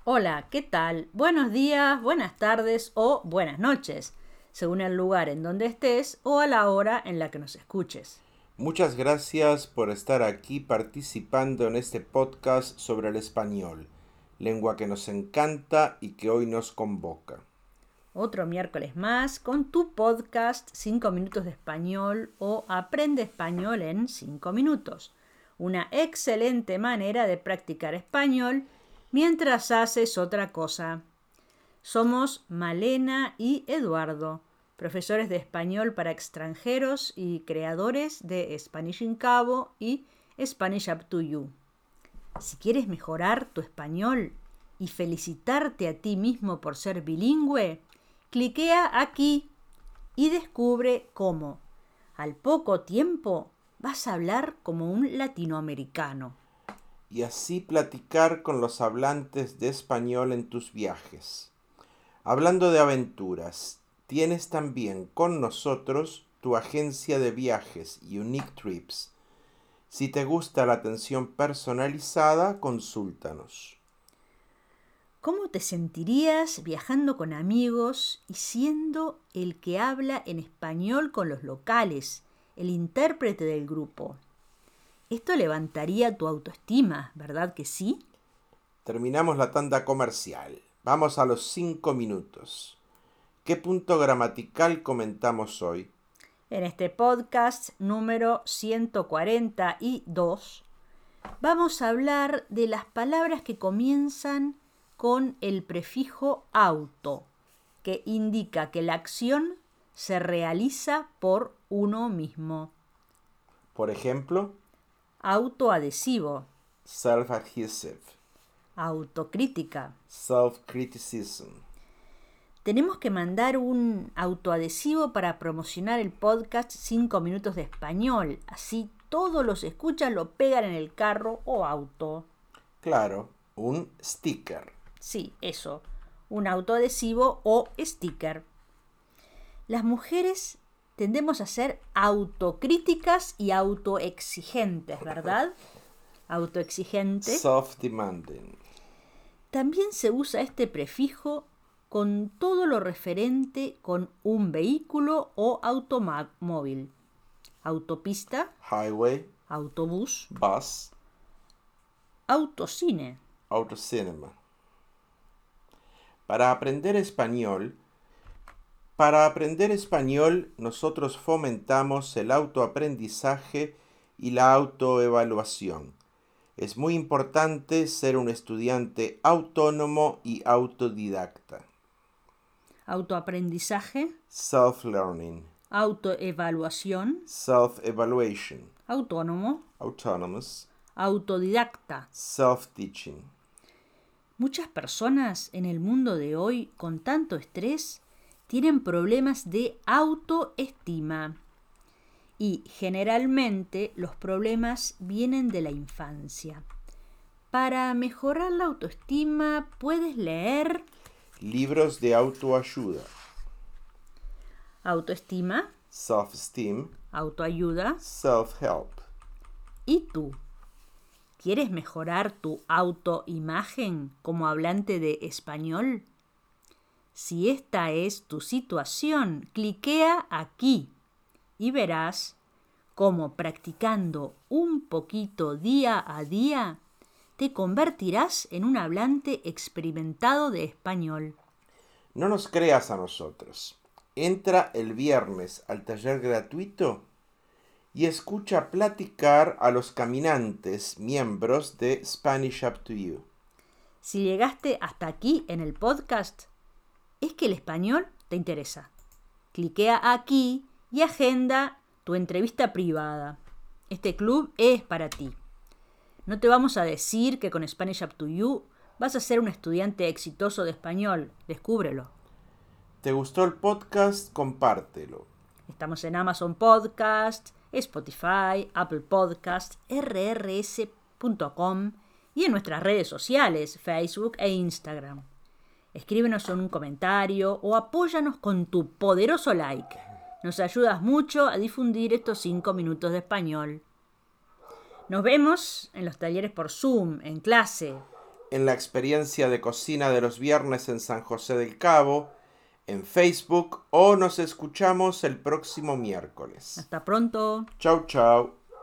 Hola, ¿qué tal? Buenos días, buenas tardes o buenas noches, según el lugar en donde estés o a la hora en la que nos escuches. Muchas gracias por estar aquí participando en este podcast sobre el español, lengua que nos encanta y que hoy nos convoca. Otro miércoles más con tu podcast 5 minutos de español o Aprende español en 5 minutos. Una excelente manera de practicar español mientras haces otra cosa. Somos Malena y Eduardo, profesores de español para extranjeros y creadores de Spanish in Cabo y Spanish Up to You. Si quieres mejorar tu español y felicitarte a ti mismo por ser bilingüe, cliquea aquí y descubre cómo, al poco tiempo, vas a hablar como un latinoamericano. Y así platicar con los hablantes de español en tus viajes. Hablando de aventuras, tienes también con nosotros tu agencia de viajes Unique Trips. Si te gusta la atención personalizada, consúltanos. ¿Cómo te sentirías viajando con amigos y siendo el que habla en español con los locales, el intérprete del grupo? Esto levantaría tu autoestima, ¿verdad que sí? Terminamos la tanda comercial. Vamos a los 5 minutos. ¿Qué punto gramatical comentamos hoy? En este podcast número 142 vamos a hablar de las palabras que comienzan con el prefijo auto, que indica que la acción se realiza por uno mismo. Por ejemplo, Autoadhesivo, self-adhesive, autocrítica. self-criticism. Tenemos que mandar un autoadhesivo para promocionar el podcast 5 minutos de español. Así todos los escuchas lo pegan en el carro o auto. Claro, un sticker. Sí, eso. Un autoadhesivo o sticker. Las mujeres tendemos a ser autocríticas y autoexigentes, ¿verdad? Autoexigente. Self-demanding. También se usa este prefijo con todo lo referente con un vehículo o automóvil. Autopista, Highway, autobús, bus, autocine. autocinema. Para aprender español, nosotros fomentamos el autoaprendizaje y la autoevaluación. Es muy importante ser un estudiante autónomo y autodidacta. Autoaprendizaje, Self-learning, autoevaluación, self-evaluation, autónomo, autonomous, autodidacta. self-teaching. Muchas personas en el mundo de hoy, con tanto estrés, tienen problemas de autoestima. Y generalmente los problemas vienen de la infancia. Para mejorar la autoestima puedes leer Libros de autoayuda, Autoestima, self-esteem, autoayuda. self-help. ¿Y tú? ¿Quieres mejorar tu autoimagen como hablante de español? Si esta es tu situación, cliquea aquí y verás cómo practicando un poquito día a día te convertirás en un hablante experimentado de español. No nos creas a nosotros. Entra el viernes al taller gratuito y escucha platicar a los caminantes miembros de Spanish Up to You. Si llegaste hasta aquí en el podcast, es que el español te interesa. Cliquea aquí y agenda tu entrevista privada. Este club es para ti. No te vamos a decir que con Spanish Up to You vas a ser un estudiante exitoso de español. Descúbrelo. ¿Te gustó el podcast? Compártelo. Estamos en Amazon Podcast, Spotify, Apple Podcast, rrs.com y en nuestras redes sociales, Facebook e Instagram. Escríbenos en un comentario o apóyanos con tu poderoso like. Nos ayudas mucho a difundir estos 5 minutos de español. Nos vemos en los talleres por Zoom, en clase. en la experiencia de cocina de los viernes en San José del Cabo, en Facebook, o nos escuchamos el próximo miércoles. Hasta pronto. Chau, chau.